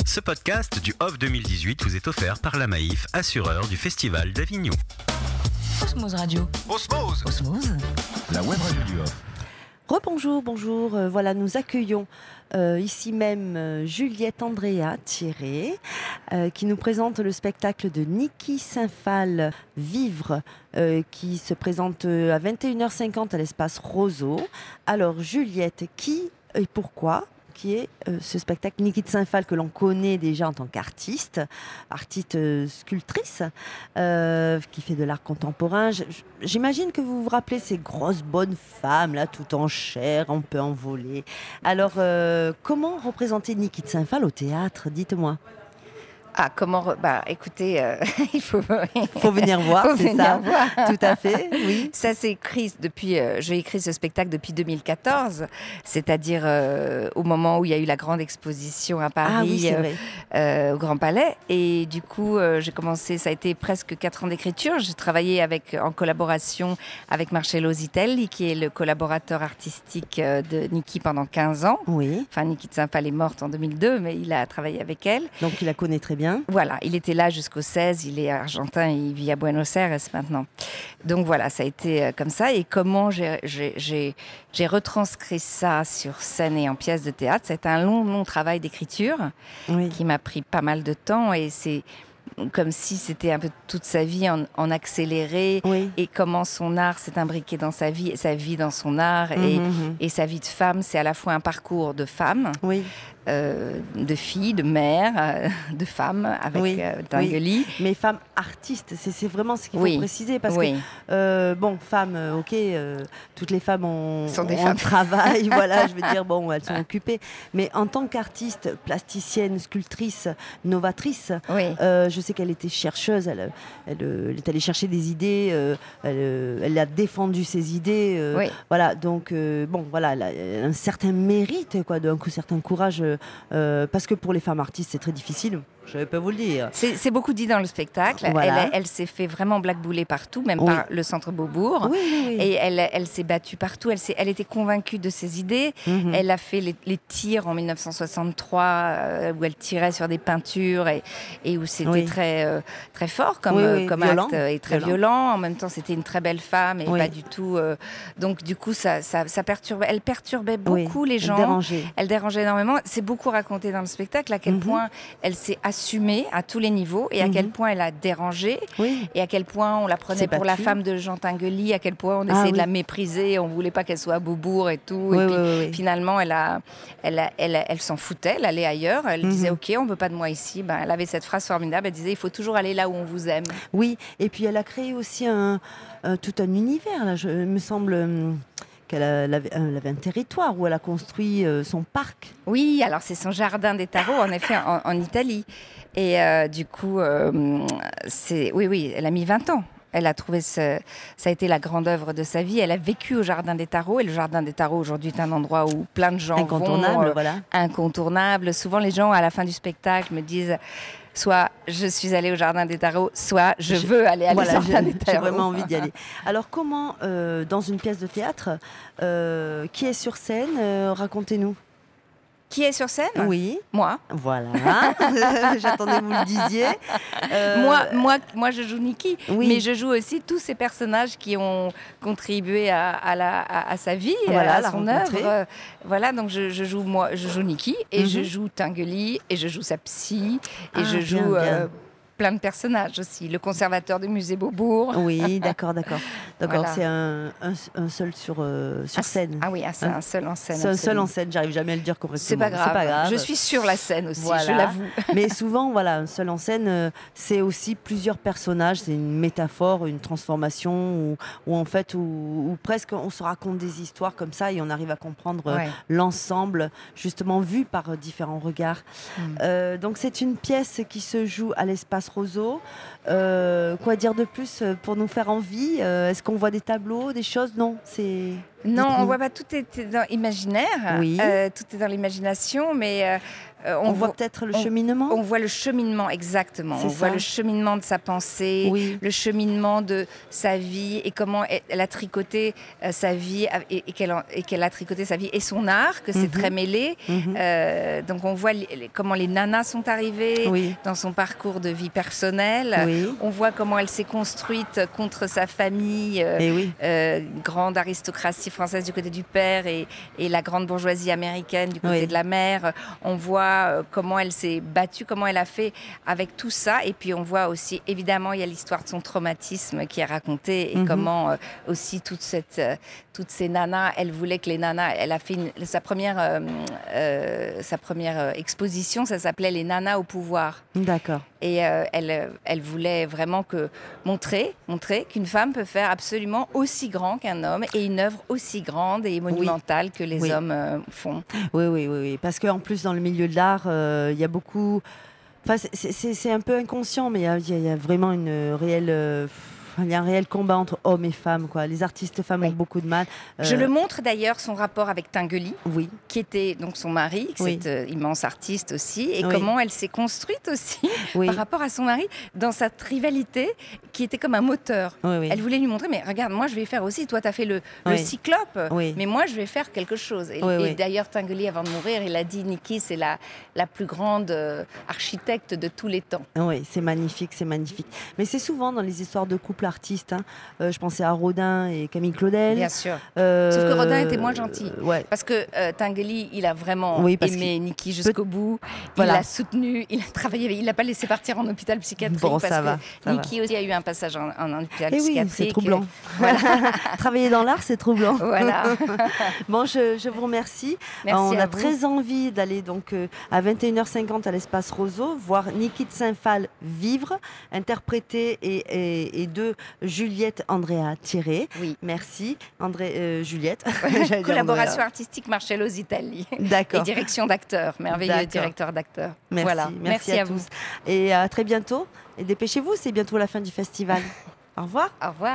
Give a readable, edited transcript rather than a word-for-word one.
Ce podcast du Off 2018 vous est offert par la Maïf, assureur du Festival d'Avignon. Osmose Radio. Osmose. La web radio du Off. Rebonjour, bonjour. Voilà, nous accueillons ici même Juliette Andrea Thierry qui nous présente le spectacle de Niki Saint-Phal, Vivre, qui se présente à 21h50 à l'espace Roseau. Alors Juliette, qui et pourquoi qui est ce spectacle Niki Saint-Phal que l'on connaît déjà en tant qu'artiste, sculptrice, qui fait de l'art contemporain. J'imagine que vous vous rappelez ces grosses bonnes femmes là, tout en chair, un peu envolées. Alors, comment représenter Niki Saint-Phal au théâtre? Dites-moi. Ah, écoutez, il faut venir voir, c'est ça. Voir. Tout à fait, oui. Ça s'est écrit depuis, j'ai écrit ce spectacle depuis 2014, c'est-à-dire au moment où il y a eu la grande exposition à Paris, au Grand Palais. Et du coup, j'ai commencé, ça a été presque 4 ans d'écriture. J'ai travaillé en collaboration avec Marcello Zitelli, qui est le collaborateur artistique de Niki pendant 15 ans. Oui. Enfin, Niki Saint-Phal est morte en 2002, mais il a travaillé avec elle. Donc, il la connaît très bien. Voilà, il était là jusqu'au 16, il est argentin, il vit à Buenos Aires maintenant. Donc voilà, ça a été comme ça. Et comment j'ai retranscrit ça sur scène et en pièce de théâtre, c'est un long travail d'écriture qui m'a pris pas mal de temps et c'est comme si c'était un peu toute sa vie en accéléré et comment son art s'est imbriqué dans sa vie et sa vie dans son art et sa vie de femme, c'est à la fois un parcours de femme, de fille, de mère, de femme avec Tinguely. Mais femme artiste, c'est vraiment ce qu'il faut préciser parce que femme, toutes les femmes ont un travail, voilà, je veux dire, elles sont occupées. Mais en tant qu'artiste, plasticienne, sculptrice, novatrice, je sais qu'elle était chercheuse, elle est allée chercher des idées, elle a défendu ses idées, voilà. Donc elle a un certain mérite, un certain courage. Parce que pour les femmes artistes, c'est très difficile. Je ne vais pas vous le dire. C'est beaucoup dit dans le spectacle. Voilà. Elle s'est fait vraiment blackbouler partout, même par le centre Beaubourg. Et elle s'est battue partout. Elle était convaincue de ses idées. Elle a fait les tirs en 1963, où elle tirait sur des peintures et où c'était très, très fort comme acte et très violent. En même temps, c'était une très belle femme et pas du tout. Donc, du coup, ça perturbait. Elle perturbait beaucoup les gens. Elle dérangeait énormément. C'est beaucoup raconté dans le spectacle à quel point elle s'est assumée à tous les niveaux et à quel point elle a dérangé et à quel point on la prenait pour la femme de Jean Tinguely, à quel point on essayait de la mépriser, on voulait pas qu'elle soit à Beaubourg et tout. Finalement, elle s'en foutait, elle allait ailleurs, elle disait ok, on veut pas de moi ici. Elle avait cette phrase formidable, elle disait il faut toujours aller là où on vous aime. Oui, et puis elle a créé aussi tout un univers, là, il me semble. Elle avait un territoire où elle a construit son parc. Oui, alors c'est son jardin des tarots, en effet, en Italie. Et du coup, elle a mis 20 ans. Elle a trouvé ça a été la grande œuvre de sa vie. Elle a vécu au Jardin des Tarots. Et le Jardin des Tarots, aujourd'hui, est un endroit où plein de gens incontournable. Souvent, les gens, à la fin du spectacle, me disent... Soit je suis allée au Jardin des Tarots, soit je veux aller au Jardin des Tarots. J'ai vraiment envie d'y aller. Alors comment, dans une pièce de théâtre, qui est sur scène, racontez-nous. Qui est sur scène ? Oui. Moi. Voilà. J'attendais que vous le disiez. Moi, je joue Niki, mais je joue aussi tous ces personnages qui ont contribué à sa vie, à son œuvre. Donc je joue Niki et je joue Tinguely et je joue sa psy et je joue plein de personnages aussi. Le conservateur du musée Beaubourg. Oui, d'accord. Voilà. C'est un seul sur scène. Ah oui, c'est un seul en scène. C'est un seul en scène, j'arrive jamais à le dire correctement. C'est pas grave. Je suis sur la scène aussi, je l'avoue. Mais souvent, un seul en scène, c'est aussi plusieurs personnages, c'est une métaphore, une transformation, où presque on se raconte des histoires comme ça et on arrive à comprendre l'ensemble, justement vu par différents regards. Donc c'est une pièce qui se joue à l'espace Roseau. Quoi dire de plus pour nous faire envie ? Est-ce qu'on voit des tableaux, des choses ? Non, c'est Non, on voit pas, tout est dans l'imaginaire, tout est dans l'imagination, mais on voit peut-être le cheminement. On voit le cheminement, exactement. On voit le cheminement de sa pensée, le cheminement de sa vie et comment elle a tricoté sa vie et qu'elle a tricoté sa vie et son art, que c'est très mêlé. Donc on voit comment les nanas sont arrivées dans son parcours de vie personnelle. On voit comment elle s'est construite contre sa famille, grande aristocratie française du côté du père et la grande bourgeoisie américaine du côté de la mère. On voit comment elle s'est battue, comment elle a fait avec tout ça. Et puis on voit aussi, évidemment, il y a l'histoire de son traumatisme qui est racontée et comment aussi toutes ces nanas, elle voulait que les nanas, elle a fait sa première exposition, ça s'appelait Les nanas au pouvoir. D'accord. Et elle voulait vraiment montrer qu'une femme peut faire absolument aussi grand qu'un homme et une œuvre aussi grande et monumentale que les hommes font. Oui. Parce qu'en plus, dans le milieu de l'art, il y a beaucoup... Enfin, c'est un peu inconscient, mais il y a vraiment il y a un réel combat entre hommes et femmes, quoi. Les artistes femmes ont beaucoup de mal. Je le montre d'ailleurs, son rapport avec Tinguely, qui était donc son mari, cet immense artiste aussi, et comment elle s'est construite aussi par rapport à son mari dans cette rivalité qui était comme un moteur. Elle voulait lui montrer, mais regarde, moi je vais faire aussi, toi tu as fait le cyclope, mais moi je vais faire quelque chose. Et d'ailleurs Tinguely, avant de mourir, il a dit, Niki, c'est la plus grande architecte de tous les temps. Oui, c'est magnifique, c'est magnifique. Mais c'est souvent dans les histoires de couple artistes. Je pensais à Rodin et Camille Claudel. Bien sûr. Sauf que Rodin était moins gentil. Parce que Tinguely, il a vraiment aimé Niki jusqu'au bout. Il l'a soutenu, il a travaillé, il l'a pas laissé partir en hôpital psychiatrique. Bon, parce que Niki aussi a eu un passage en hôpital psychiatrique. Oui, c'est troublant. Travailler dans l'art, c'est troublant. Voilà. Bon, je vous remercie. On a très envie d'aller donc à 21h50 à l'espace Roseau voir Niki de Saint-Phal vivre, interprétée et de Juliette Andrea Thierry. Merci Juliette. Collaboration artistique Marcello Zitali. D'accord. Et direction d'acteur, merveilleux directeur d'acteur. Merci à vous. Et à très bientôt. Et dépêchez-vous, c'est bientôt la fin du festival. Au revoir. Au revoir.